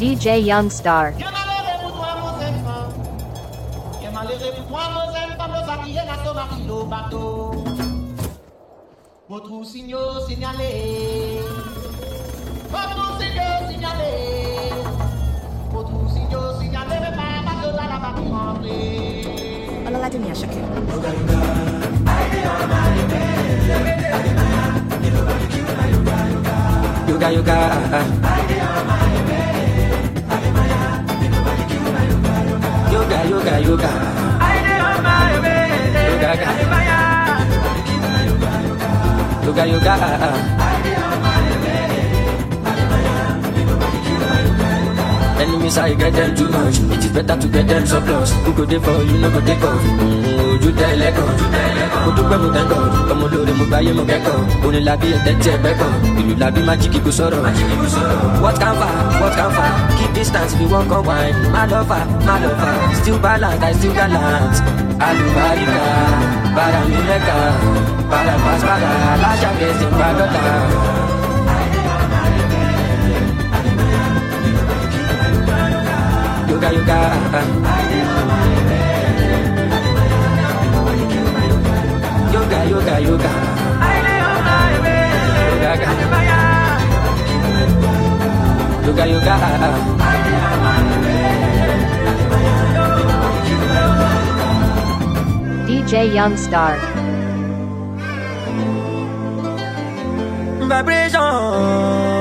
DJ Youngstar. Votre signaux signalé. Votre signaux signalé. Votre signaux signalé. Mais pas de la batterie remplie. Olalademi Asake. Yoga yoga. Yoga yoga yoga. Yoga yoga. Enemies I get them too much. It is better to get them so close. Who go there for you, no go take off. You tell let go. Go to go thank God. Come on, Lord, mo buy mo get go. Only la be a dead check back up. You la be magic go sorrow. What can far? Keep distance if you walk on wine. My lover. Still balance, I still gallant. Alubarika, para mi meka, para pas para la chave sin bagota. Yoga yoga. Yoga yoga yoga. Yoga yoga. DJ Youngstar. Vibration.